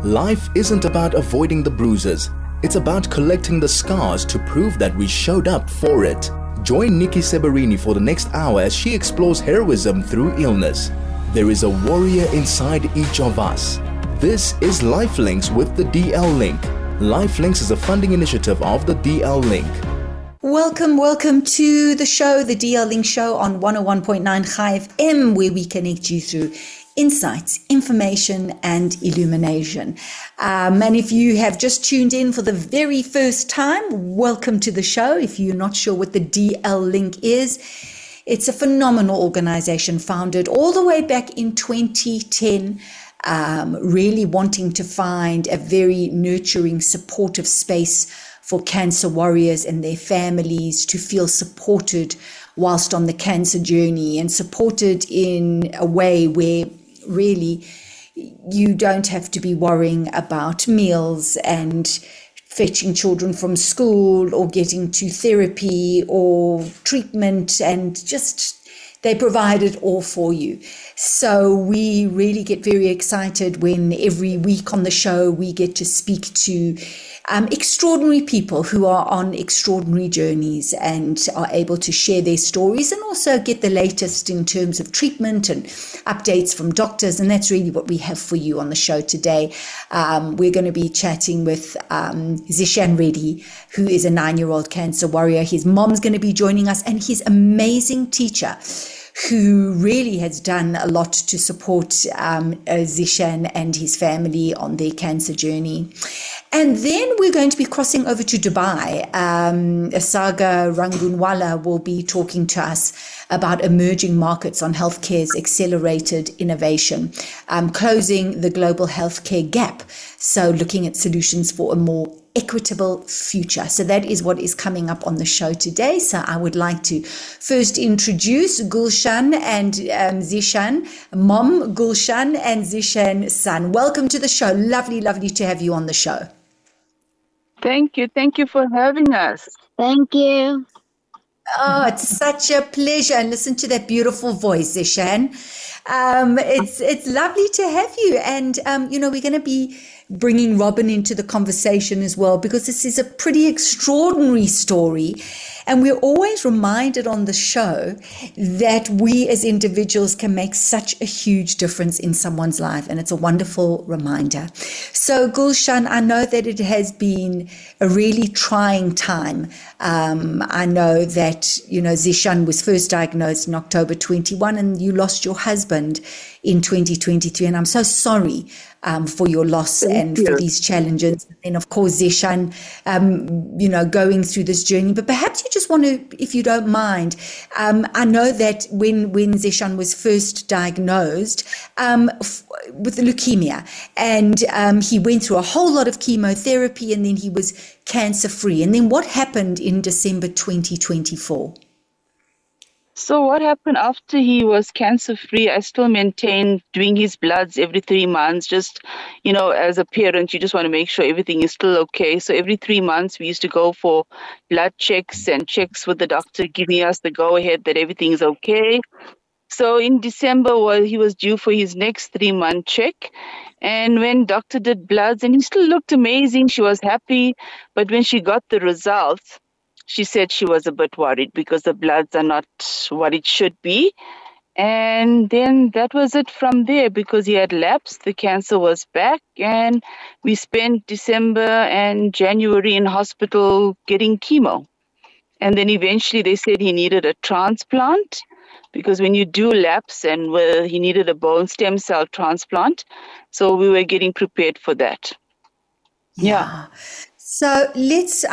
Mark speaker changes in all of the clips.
Speaker 1: Life isn't about avoiding the bruises. It's about collecting the scars to prove that we showed up for it. Join Nikki Seberini for the next hour as she explores heroism through illness. There is a warrior inside each of us. This is Lifelinks with the DL Link. Lifelinks is a funding initiative of the DL Link.
Speaker 2: Welcome to the show, the DL Link Show on 101.9 Chai FM, where we connect you through insights, information, and illumination. And if you have just tuned in for the very first time, welcome to the show. If you're not sure what the DL Link is, it's a phenomenal organization founded all the way back in 2010, really wanting to find a very nurturing, supportive space for cancer warriors and their families to feel supported whilst on the cancer journey, and supported in a way where really you don't have to be worrying about meals and fetching children from school or getting to therapy or treatment, and just they provide it all for you. So we really get very excited when every week on the show we get to speak to extraordinary people who are on extraordinary journeys and are able to share their stories and also get the latest in terms of treatment and updates from doctors. And that's really what we have for you on the show today. We're going to be chatting with Zishan Reddy, who is a 9-year-old cancer warrior. His mom's going to be joining us, and his amazing teacher, who really has done a lot to support Zishan and his family on their cancer journey. And then we're going to be crossing over to Dubai. Saga Rangunwala will be talking to us about emerging markets on healthcare's accelerated innovation, closing the global healthcare gap. So looking at solutions for a more equitable future. So that is what is coming up on the show today. So I would like to first introduce Gulshan and Zishan, Mom Gulshan and Zishan son. Welcome to the show. Lovely to have you on the show.
Speaker 3: Thank you. Thank you for having us.
Speaker 4: Thank you.
Speaker 2: Oh, it's such a pleasure. And listen to that beautiful voice, Zishan. It's lovely to have you. And, we're going to be bringing Robin into the conversation as well, because this is a pretty extraordinary story. And we're always reminded on the show that we as individuals can make such a huge difference in someone's life. And it's a wonderful reminder. So Gulshan, I know that it has been a really trying time. I know that, Zishan was first diagnosed in October 21 and you lost your husband in 2023. And I'm so sorry for your loss and for these challenges. And of course, Zishan, going through this journey. But perhaps you just want to, if you don't mind, I know that when Zishan was first diagnosed with leukemia, and he went through a whole lot of chemotherapy, and then he was cancer-free. And then what happened in December 2024?
Speaker 3: So what happened after he was cancer-free, I still maintained doing his bloods every 3 months. Just, as a parent, you just want to make sure everything is still okay. So every 3 months, we used to go for blood checks and checks with the doctor, giving us the go-ahead that everything is okay. So in December, he was due for his next 3-month check. And when doctor did bloods, and he still looked amazing, she was happy. But when she got the results, she said she was a bit worried because the bloods are not what it should be. And then that was it from there, because he had lapsed, the cancer was back, and we spent December and January in hospital getting chemo. And then eventually they said he needed a transplant, because when you do lapse, and he needed a bone stem cell transplant. So we were getting prepared for that. Yeah.
Speaker 2: So let's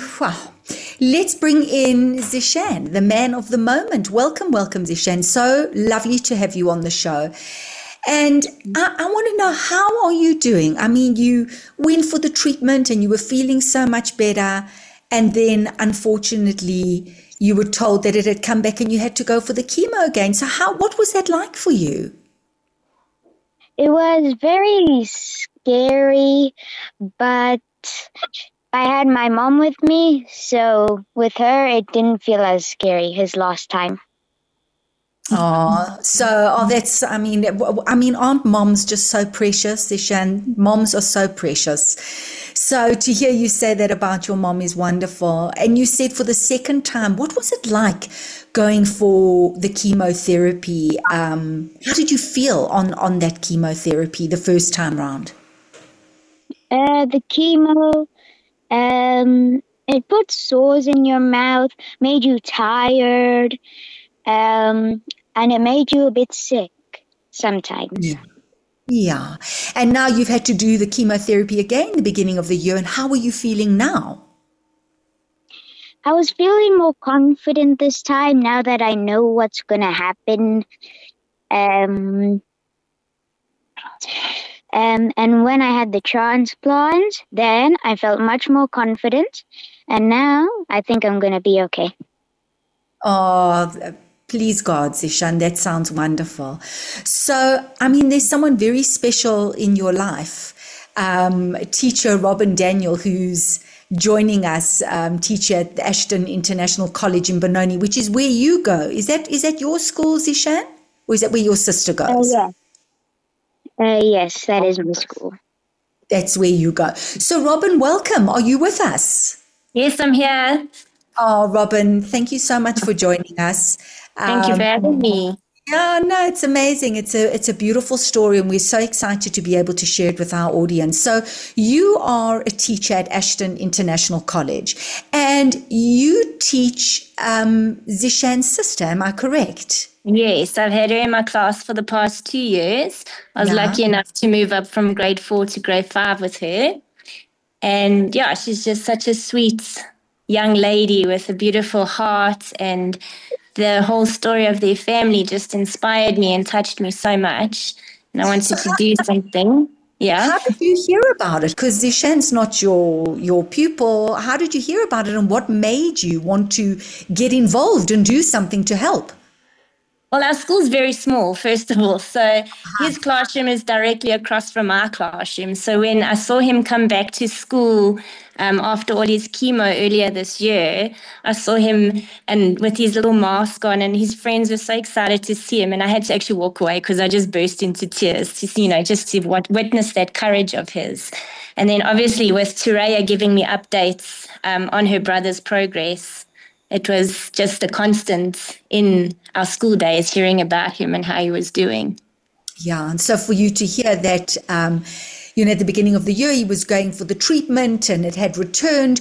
Speaker 2: bring in Zishan, the man of the moment. Welcome, Zishan. So lovely to have you on the show. And I want to know, how are you doing? I mean, you went for the treatment and you were feeling so much better. And then, unfortunately, you were told that it had come back and you had to go for the chemo again. So what was that like for you?
Speaker 4: It was very scary, but I had my mom with me, so with her, it didn't feel as scary as last time.
Speaker 2: Aren't moms just so precious, Zishan? Moms are so precious. So to hear you say that about your mom is wonderful. And you said for the second time, what was it like going for the chemotherapy? How did you feel on that chemotherapy the first time round?
Speaker 4: The chemo, it put sores in your mouth, made you tired, and it made you a bit sick sometimes.
Speaker 2: Yeah. And now you've had to do the chemotherapy again the beginning of the year. And how are you feeling now?
Speaker 4: I was feeling more confident this time now that I know what's going to happen. And when I had the transplant, then I felt much more confident. And now I think I'm going to be okay.
Speaker 2: Oh, please God, Zishan, that sounds wonderful. So, there's someone very special in your life, teacher Robin Daniel, who's joining us, teacher at the Ashton International College in Benoni, which is where you go. Is that your school, Zishan? Or is that where your sister goes?
Speaker 4: Yes, that is my school.
Speaker 2: That's where you go. So, Robin, welcome. Are you with us?
Speaker 5: Yes, I'm here.
Speaker 2: Oh, Robin, thank you so much for joining us.
Speaker 5: Thank you for having me.
Speaker 2: Yeah, no, it's amazing. It's a beautiful story, and we're so excited to be able to share it with our audience. So you are a teacher at Ashton International College, and you teach Zishan's sister, am I correct?
Speaker 5: Yes, I've had her in my class for the past 2 years. I was lucky enough to move up from grade 4 to grade 5 with her. And yeah, she's just such a sweet young lady with a beautiful heart, and the whole story of their family just inspired me and touched me so much. And I wanted to do something. Yeah.
Speaker 2: How did you hear about it? Because Zishan's not your pupil. How did you hear about it, and what made you want to get involved and do something to help?
Speaker 5: Well, our school's very small, first of all. So his classroom is directly across from our classroom. So when I saw him come back to school after all his chemo earlier this year, I saw him and with his little mask on, and his friends were so excited to see him. And I had to actually walk away because I just burst into tears to see, just to witness that courage of his. And then obviously with Turaya giving me updates on her brother's progress, it was just a constant in our school days hearing about him and how he was doing.
Speaker 2: Yeah, and so for you to hear that, at the beginning of the year he was going for the treatment and it had returned,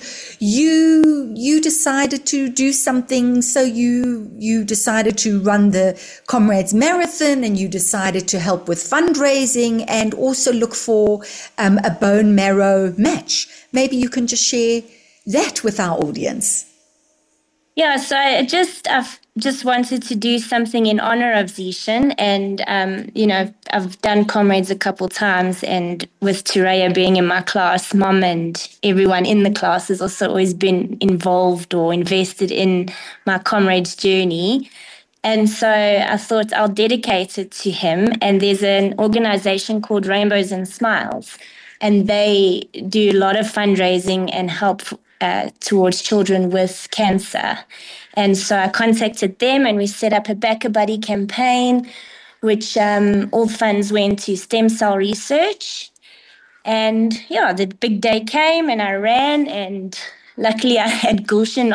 Speaker 2: you decided to do something. So you decided to run the Comrades Marathon, and you decided to help with fundraising and also look for a bone marrow match. Maybe you can just share that with our audience.
Speaker 5: Yeah, so I've just wanted to do something in honor of Zishan, and I've done Comrades a couple times, and with Turaya being in my class, Mom and everyone in the class has also always been involved or invested in my Comrades journey. And so I thought I'll dedicate it to him. And there's an organization called Rainbows and Smiles, and they do a lot of fundraising and help towards children with cancer. And so I contacted them, and we set up a Back a Buddy campaign, which all funds went to stem cell research. And the big day came, and I ran, and luckily I had Gulshan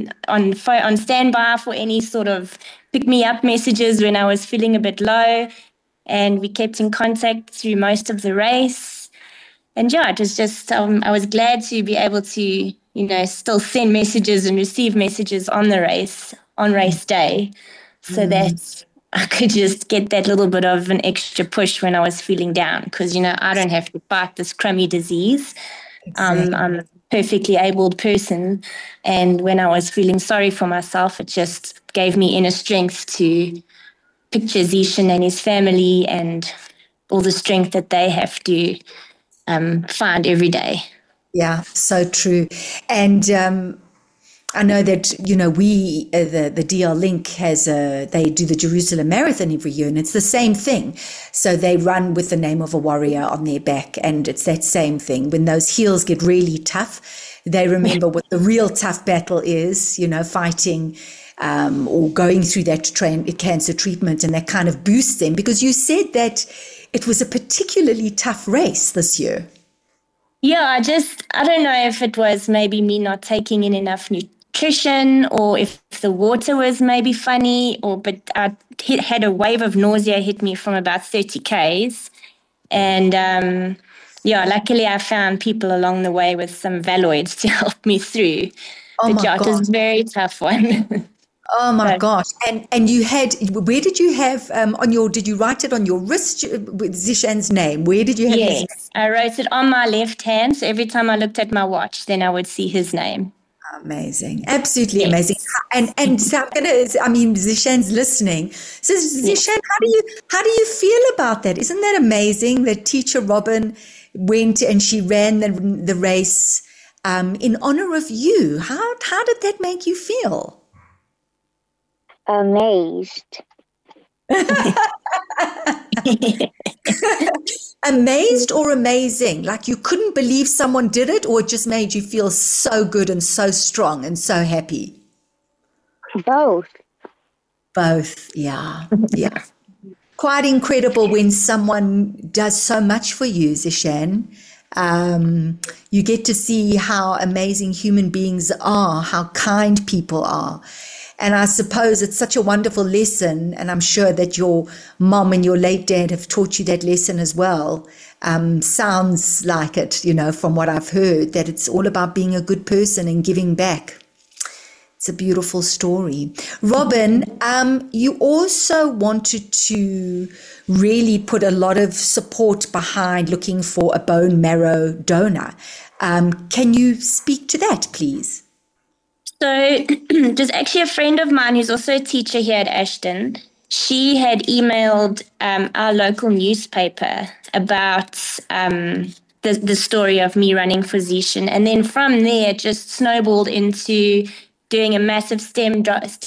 Speaker 5: on standby for any sort of pick-me-up messages when I was feeling a bit low. And we kept in contact through most of the race. And it was just, I was glad to be able to still send messages and receive messages on race day, so that I could just get that little bit of an extra push when I was feeling down, because, I don't have to fight this crummy disease.
Speaker 2: Exactly.
Speaker 5: I'm a perfectly abled person. And when I was feeling sorry for myself, it just gave me inner strength to picture Zishan and his family and all the strength that they have to find every day.
Speaker 2: Yeah, so true. And I know that, we, the DL Link they do the Jerusalem Marathon every year, and it's the same thing. So they run with the name of a warrior on their back, and it's that same thing. When those heels get really tough, they remember what the real tough battle is, fighting or going through that cancer treatment, and that kind of boosts them? Because you said that it was a particularly tough race this year.
Speaker 5: Yeah, I don't know if it was maybe me not taking in enough nutrition, or if the water was maybe funny, but I had a wave of nausea hit me from about 30 Ks. And luckily I found people along the way with some Valoids to help me through.
Speaker 2: Oh
Speaker 5: but it was a very tough one.
Speaker 2: Oh my gosh. And you had, where did you have did you write it on your wrist with Zishan's name? Where did you have his name?
Speaker 5: Yes, I wrote it on my left hand. So every time I looked at my watch, then I would see his name.
Speaker 2: Amazing. Absolutely amazing. And so Zishan's listening. So Zishan, how do you feel about that? Isn't that amazing that teacher Robin went and she ran the race in honor of you? How did that make you feel?
Speaker 4: Amazed.
Speaker 2: Amazed or amazing? Like you couldn't believe someone did it, or it just made you feel so good and so strong and so happy?
Speaker 4: Both.
Speaker 2: Both, yeah. Yeah. Quite incredible when someone does so much for you, Zishan. You get to see how amazing human beings are, how kind people are. And I suppose it's such a wonderful lesson, and I'm sure that your mom and your late dad have taught you that lesson as well. Sounds like it, from what I've heard, that it's all about being a good person and giving back. It's a beautiful story. Robin, you also wanted to really put a lot of support behind looking for a bone marrow donor. Can you speak to that, please?
Speaker 5: So there's actually a friend of mine who's also a teacher here at Ashton. She had emailed our local newspaper about the story of me running for Zishan. And then from there, it just snowballed into doing a massive stem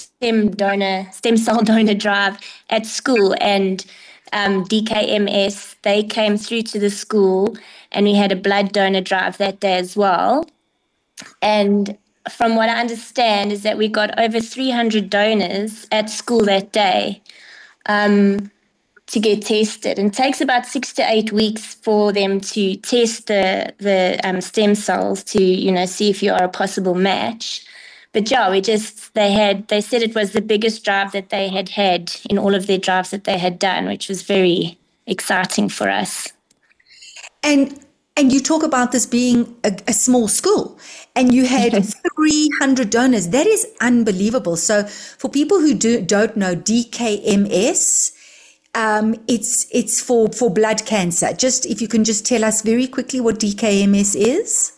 Speaker 5: cell donor drive at school. And DKMS, they came through to the school, and we had a blood donor drive that day as well. And from what I understand is that we got over 300 donors at school that day to get tested. And it takes about 6 to 8 weeks for them to test the stem cells to, see if you are a possible match. But yeah, they said it was the biggest drive that they had in all of their drives that they had done, which was very exciting for us.
Speaker 2: And you talk about this being a small school, and you had 300 donors. That is unbelievable. So for people who don't know, DKMS, it's for blood cancer. Just if you can just tell us very quickly what DKMS is.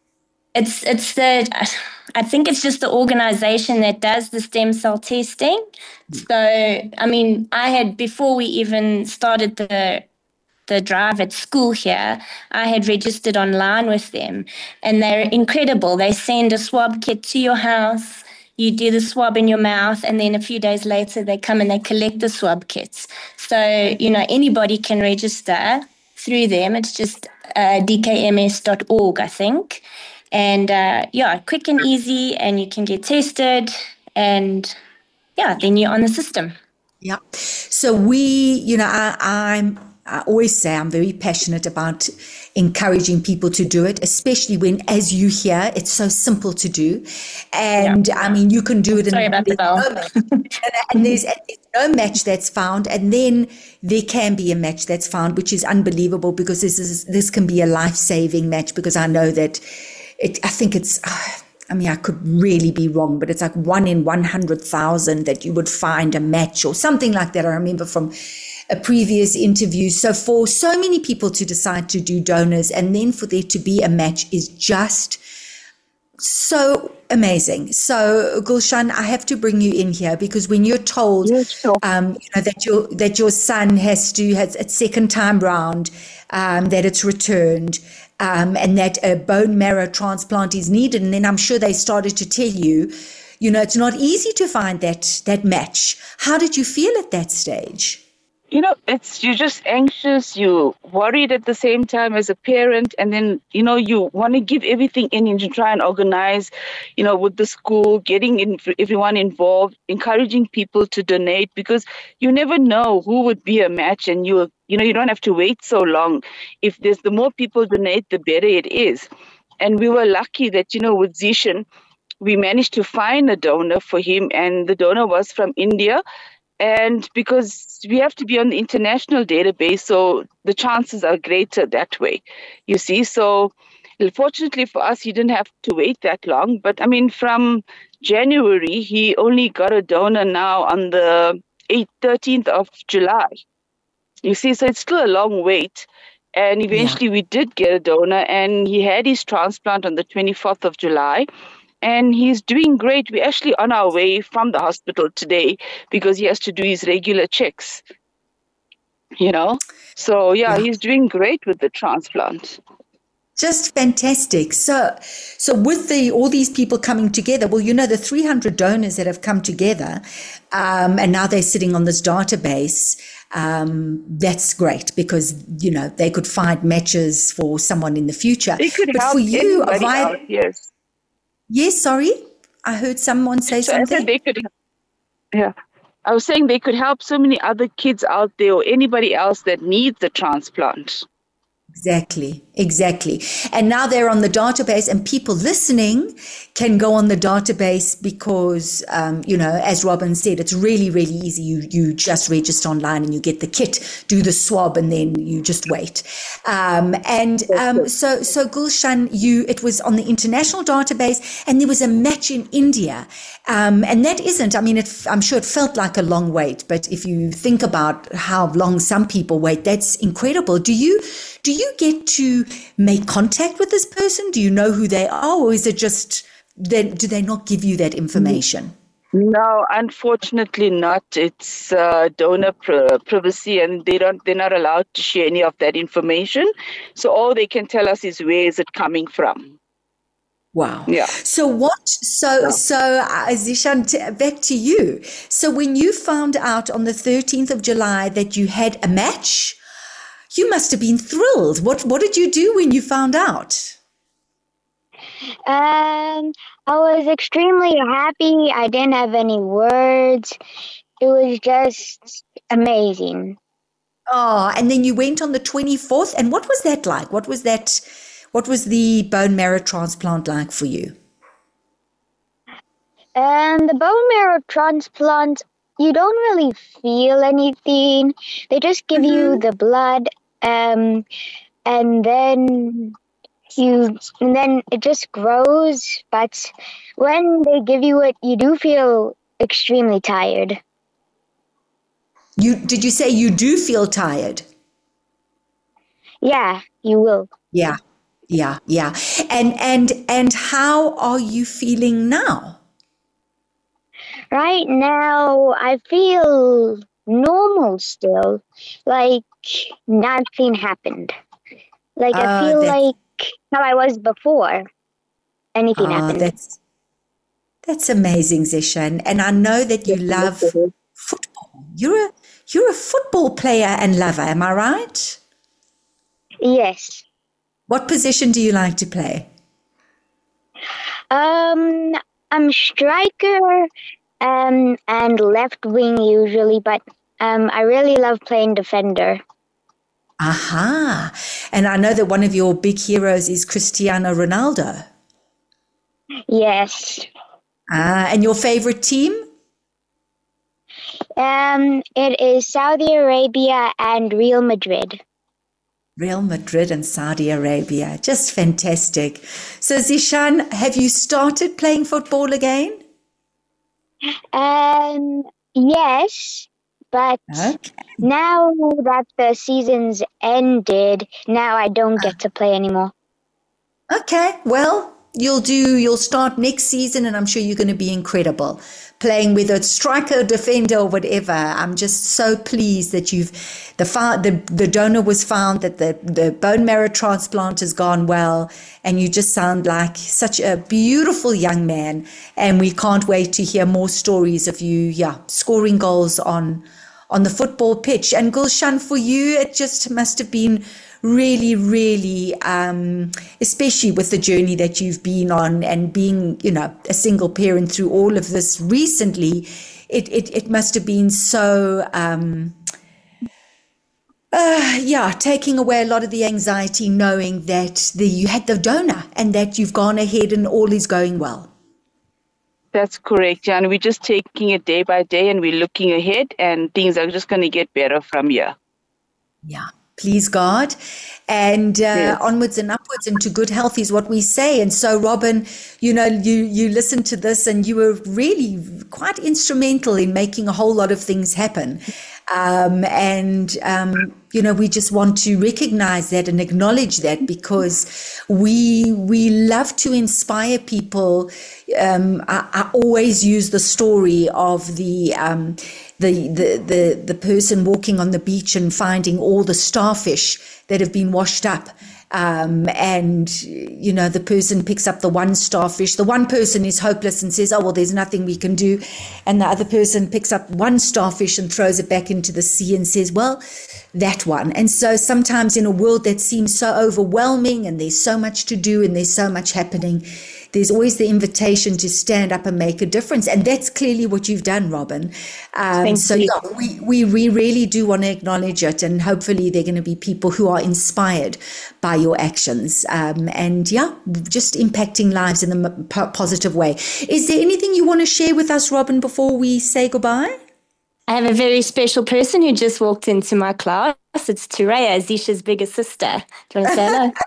Speaker 5: I think it's just the organization that does the stem cell testing. So, I had, before we even started the drive at school here, I had registered online with them, and they're incredible. They send a swab kit to your house, you do the swab in your mouth, and then a few days later they come and they collect the swab kits. So, anybody can register through them. It's just dkms.org, I think. And quick and easy, and you can get tested, and then you're on the system.
Speaker 2: Yeah. So I always say I'm very passionate about encouraging people to do it, especially when, as you hear, it's so simple to do. And you can do it.
Speaker 5: Sorry about the bell.
Speaker 2: And there's no match that's found. And then there can be a match that's found, which is unbelievable, because this can be a life-saving match, because I know that I could really be wrong, but it's like 1 in 100,000 that you would find a match or something like that. I remember from a previous interview. So for so many people to decide to do donors and then for there to be a match is just so amazing. So Gulshan, I have to bring you in here, because when you're told that your son has its second time round, that it's returned, and that a bone marrow transplant is needed, and then I'm sure they started to tell you, it's not easy to find that match. How did you feel at that stage?
Speaker 3: you're just anxious, you're worried at the same time as a parent, and then, you want to give everything in and you try and organize, with the school, getting everyone involved, encouraging people to donate, because you never know who would be a match, and you don't have to wait so long. If there's the more people donate, the better it is. And we were lucky that, with Zishan, we managed to find a donor for him, and the donor was from India. And because we have to be on the international database, so the chances are greater that way, you see. So fortunately for us, he didn't have to wait that long. But I mean, from January, he only got a donor now on the 13th of July. You see, so it's still a long wait. And eventually we did get a donor, and he had his transplant on the 24th of July. And he's doing great. We're actually on our way from the hospital today because he has to do his regular checks, So, he's doing great with the transplant.
Speaker 2: Just fantastic. So with all these people coming together, well, the 300 donors that have come together, and now they're sitting on this database, that's great because, they could find matches for someone in the future.
Speaker 3: They could
Speaker 2: but
Speaker 3: help
Speaker 2: for you,
Speaker 3: anybody out, yes.
Speaker 2: Yes, sorry. I heard someone say something.
Speaker 3: I was saying they could help so many other kids out there or anybody else that needs a transplant.
Speaker 2: Exactly. And now they're on the database, and people listening can go on the database because, as Robin said, it's really, really easy. You just register online and you get the kit, do the swab, and then you just wait. So Gulshan, it was on the international database, and there was a match in India. And that isn't, I'm sure it felt like a long wait, but if you think about how long some people wait, that's incredible. Do you get to make contact with this person? Do you know who they are, or is it just do they not give you that information?
Speaker 3: No, unfortunately not. It's donor privacy, and they're not allowed to share any of that information. So all they can tell us is where is it coming from.
Speaker 2: Wow.
Speaker 3: Yeah.
Speaker 2: So Zishan, back to you. So when you found out on the 13th of July that you had a match, you must have been thrilled. What did you do when you found out?
Speaker 4: I was extremely happy. I didn't have any words. It was just amazing.
Speaker 2: Oh, and then you went on the 24th. And what was that like? What was the bone marrow transplant like for you?
Speaker 4: And the bone marrow transplant, you don't really feel anything. They just give you the blood, and then it just grows. But when they give you it, you do feel extremely tired.
Speaker 2: Did you say you do feel tired?
Speaker 4: Yeah, you will.
Speaker 2: Yeah. And how are you feeling now?
Speaker 4: Right now, I feel normal still, like nothing happened. Like I feel like how I was before anything happened.
Speaker 2: That's amazing, Zishan. And I know that you love football. You're a football player and lover, am I right?
Speaker 4: Yes.
Speaker 2: What position do you like to play?
Speaker 4: I'm striker and left wing usually, but I really love playing defender.
Speaker 2: Aha. And I know that one of your big heroes is Cristiano Ronaldo.
Speaker 4: Yes.
Speaker 2: And your favorite team?
Speaker 4: It is Saudi Arabia and Real Madrid.
Speaker 2: Real Madrid and Saudi Arabia. Just fantastic. So, Zishan, have you started playing football again?
Speaker 4: Yes, but now that the season's ended, now I don't get to play anymore.
Speaker 2: Okay, well, you'll start next season, and I'm sure you're going to be incredible playing with a striker, defender, or whatever. I'm just so pleased that the donor was found, that the bone marrow transplant has gone well, and you just sound like such a beautiful young man. And we can't wait to hear more stories of you, scoring goals on on the football pitch. And Gulshan, for you, it just must have been really, really, especially with the journey that you've been on and being, a single parent through all of this recently, it must have been so, taking away a lot of the anxiety, knowing that you had the donor and that you've gone ahead and all is going well.
Speaker 3: That's correct, Jan. We're just taking it day by day and we're looking ahead and things are just going to get better from here.
Speaker 2: Yeah. Please God, and
Speaker 3: Yes.
Speaker 2: onwards and upwards into good health is what we say. And so, Robin, you listened to this and you were really quite instrumental in making a whole lot of things happen. We just want to recognize that and acknowledge that, because we love to inspire people. I always use the story of the person walking on the beach and finding all the starfish that have been washed up. The person picks up the one starfish. The one person is hopeless and says, oh, well, there's nothing we can do. And the other person picks up one starfish and throws it back into the sea and says, well, that one. And so sometimes in a world that seems so overwhelming and there's so much to do and there's so much happening, there's always the invitation to stand up and make a difference. And that's clearly what you've done, Robin. We really do want to acknowledge it. And hopefully there are going to be people who are inspired by your actions. Just impacting lives in a positive way. Is there anything you want to share with us, Robin, before we say goodbye?
Speaker 5: I have a very special person who just walked into my class. It's Turaya, Zisha's bigger sister. Do you want to say hello?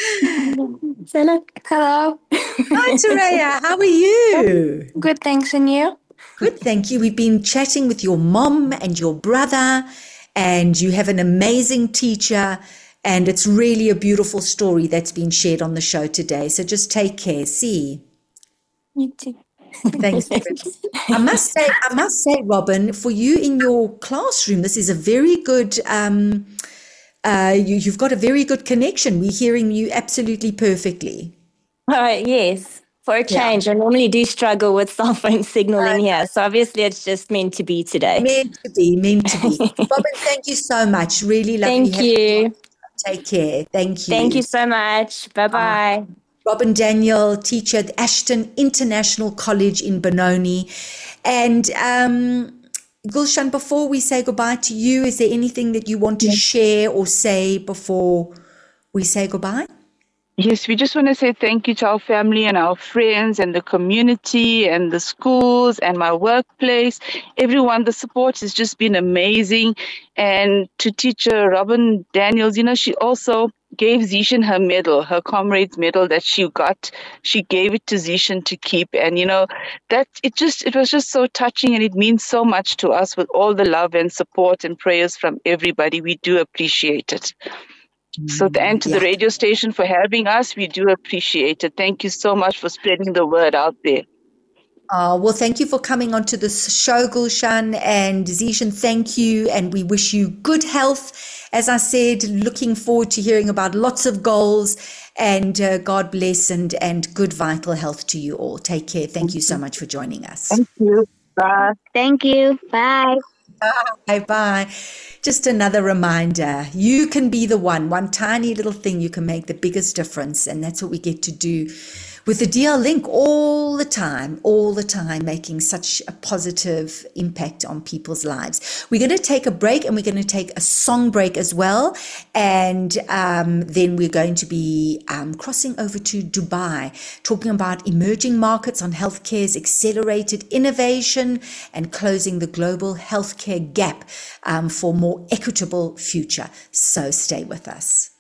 Speaker 5: Hello.
Speaker 6: Hello.
Speaker 2: Hi, Turaya. How are you?
Speaker 6: Good, thanks. And you?
Speaker 2: Good, thank you. We've been chatting with your mom and your brother, and you have an amazing teacher, and it's really a beautiful story that's been shared on the show today. So just take care. See.
Speaker 6: You too.
Speaker 2: Thanks. I must say, Robin, for you in your classroom, this is a very good. You've got a very good connection. We're hearing you absolutely perfectly.
Speaker 5: Yes. For a change, I normally do struggle with cell phone signal in here. So obviously it's just meant to be today.
Speaker 2: Meant to be. Robin, thank you so much. Really lovely.
Speaker 5: Thank you.
Speaker 2: Take care. Thank you.
Speaker 5: Thank you so much. Bye-bye.
Speaker 2: Robin Daniel, teacher at Ashton International College in Benoni. And Gulshan, before we say goodbye to you, is there anything that you want to share or say before we say goodbye?
Speaker 3: Yes, we just want to say thank you to our family and our friends and the community and the schools and my workplace. Everyone, the support has just been amazing. And to teacher Robin Daniels, she also gave Zishan her medal, her comrade's medal that she got. She gave it to Zishan to keep. And, that it was just so touching, and it means so much to us with all the love and support and prayers from everybody. We do appreciate it. And to the radio station for having us, we do appreciate it. Thank you so much for spreading the word out there.
Speaker 2: Well, thank you for coming onto the show, Gulshan, and Zishan, thank you. And we wish you good health. As I said, looking forward to hearing about lots of goals, and God bless and good vital health to you all. Take care. Thank you so much for joining us.
Speaker 3: Thank you. Bye.
Speaker 4: Thank you. Bye.
Speaker 2: Bye. Just another reminder, you can be the one tiny little thing you can make the biggest difference. And that's what we get to do with the DL Link all the time, making such a positive impact on people's lives. We're going to take a break, and we're going to take a song break as well. And then we're going to be crossing over to Dubai, talking about emerging markets on healthcare's accelerated innovation and closing the global healthcare gap for a more equitable future. So stay with us.